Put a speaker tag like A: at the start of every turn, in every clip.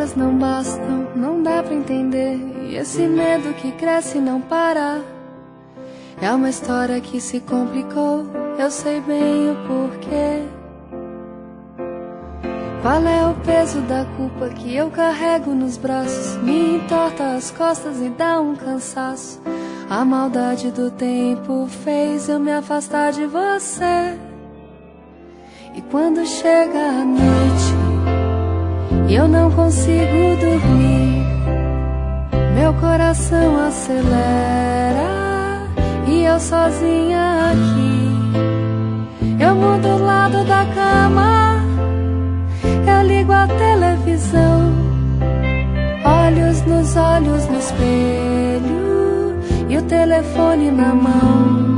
A: palavras não bastam, não dá pra entender. E esse medo que cresce e não para. É uma história que se complicou, eu sei bem o porquê. Qual é o peso da culpa que eu carrego nos braços? Me entorta as costas e dá um cansaço. A maldade do tempo fez eu me afastar de você. E quando chega a noite e eu não consigo dormir, meu coração acelera e eu sozinha aqui. Eu mudo o lado da cama, eu ligo a televisão, olhos nos olhos no espelho e o telefone na mão.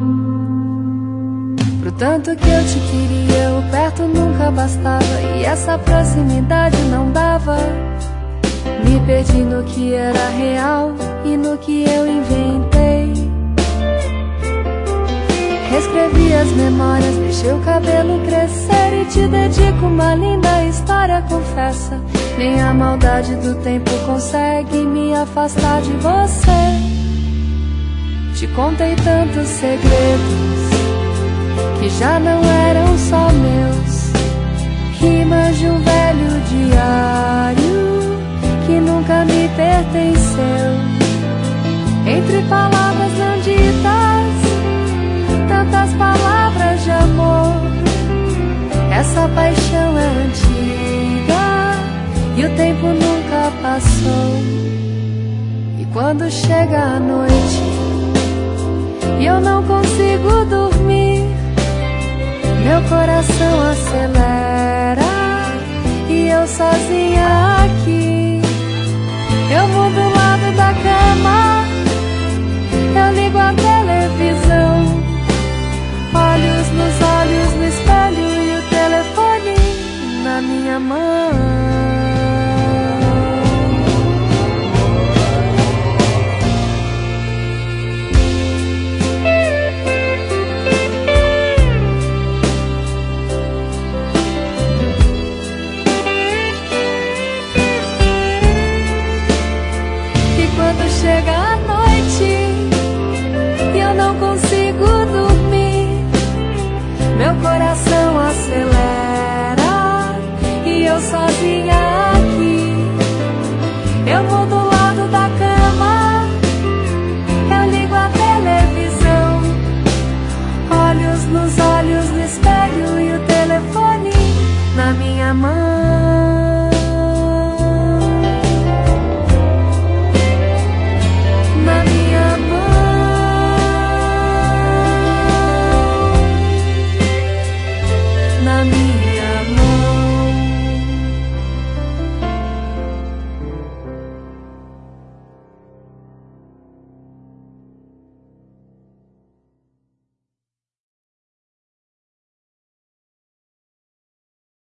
A: Pro tanto que eu te queria, o perto nunca bastava, e essa proximidade não dava. Me perdi no que era real e no que eu inventei. Reescrevi as memórias, deixei o cabelo crescer e te dedico uma linda história, confessa. Nem a maldade do tempo consegue me afastar de você. Te contei tantos segredos que já não eram só meus, rimas de um velho diário que nunca me pertenceu. Entre palavras não ditas, tantas palavras de amor. Essa paixão é antiga e o tempo nunca passou. E quando chega a noite e eu não consigo dormir, meu coração acelera e eu sozinha aqui. Eu mudo o lado da cama, eu ligo a televisão, olhos nos olhos no espelho e o telefone na minha mão. Chega a noite e eu não consigo dormir, meu coração acelera e eu sozinha aqui. Eu mudo o lado da cama, eu ligo a televisão, olhos nos olhos no espelho e o telefone na minha mão.